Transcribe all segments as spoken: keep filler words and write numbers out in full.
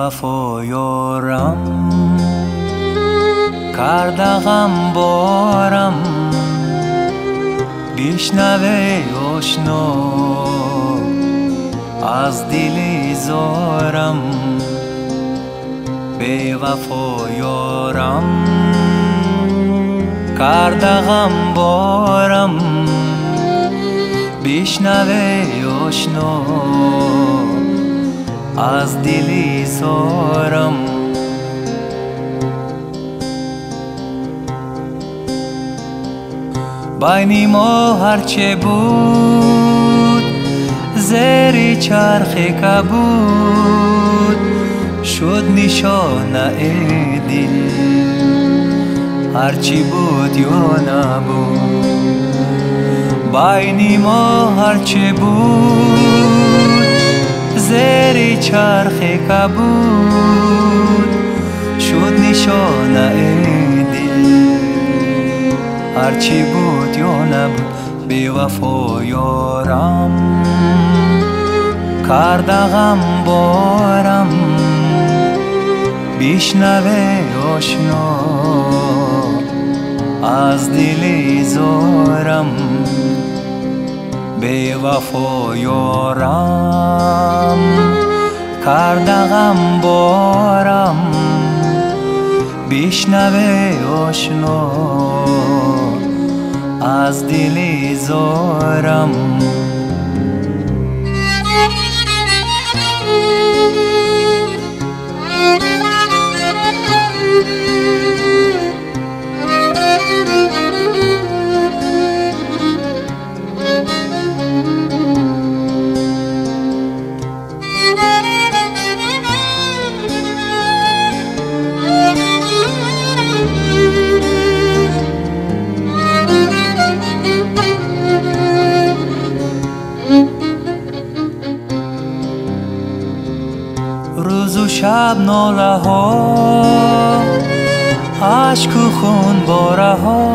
وفا یارم کرده غم بارم، بشنوه آشنا از دل زارم. بی وفا یارم کرده غم بارم، بشنوه آشنا از دل زارم. بین ما هرچه بود زیر چرخ کبود، شد نشانه دل هرچی بود یا نبود. بین ما هرچه بود زیر چرخ کبود، شد نشانه دل هرچی بود یا نبود. بی وفا یارم کرده غم بارم، بشنوه آشنا از دل زارم. بی وفا یارم کرده غم بارم، بشنوه آشنا از دل زارم. روز و شب ناله ها، اشک و خون باره ها،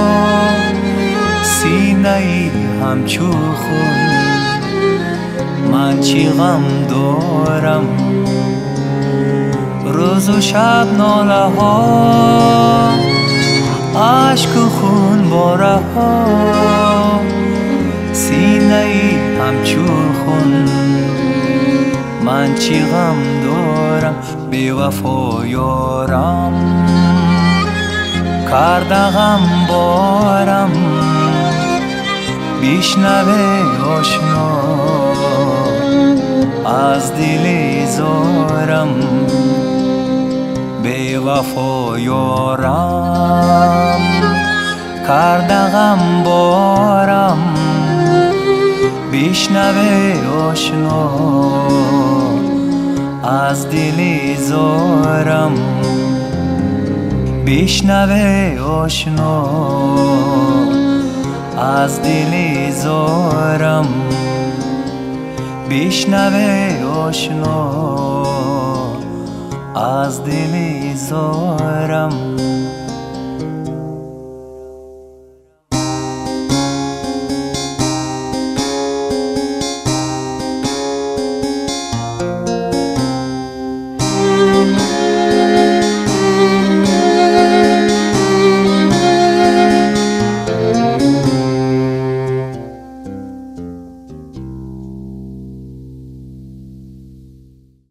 سینه ای همچو خون من چی غم دارم. روز و شب ناله ها، اشک و خون باره ها، سینه ای همچو خون من چی غم دارم. بی وفا یارم کرده غم بارم، بشنوه آشنا از دل زارم. بی وفا یارم کرده غم بارم، بشنوه آشنا از دل زارم. بشنوه آشنا از دل زارم. بشنوه آشنا از دل زارم.